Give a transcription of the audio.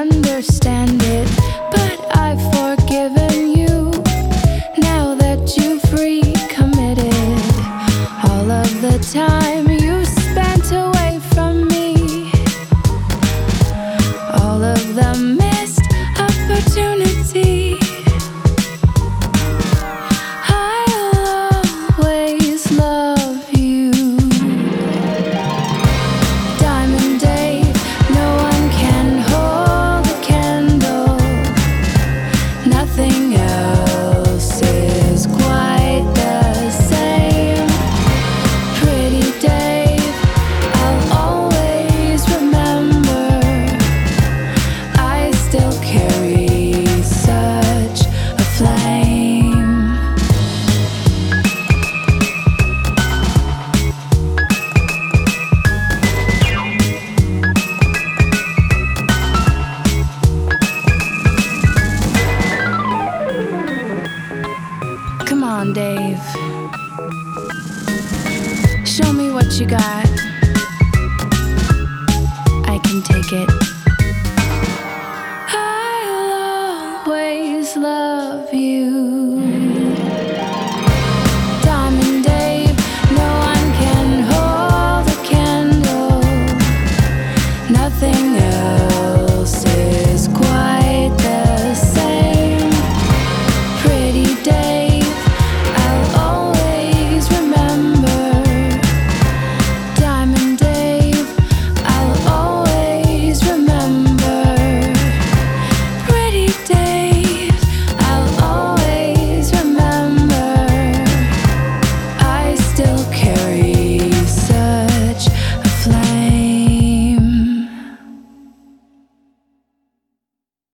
understand it, but I've forgiven you. Now that you've recommitted all of the time you spent away from me, all of the missed opportunity, I'll always love you. Diamond Dave, no one can hold a candle. Nothing else is quite the same. Pretty Dave, I'll always remember. I still carry such a flame. Come on, Dave. Show me what you got. I can take it.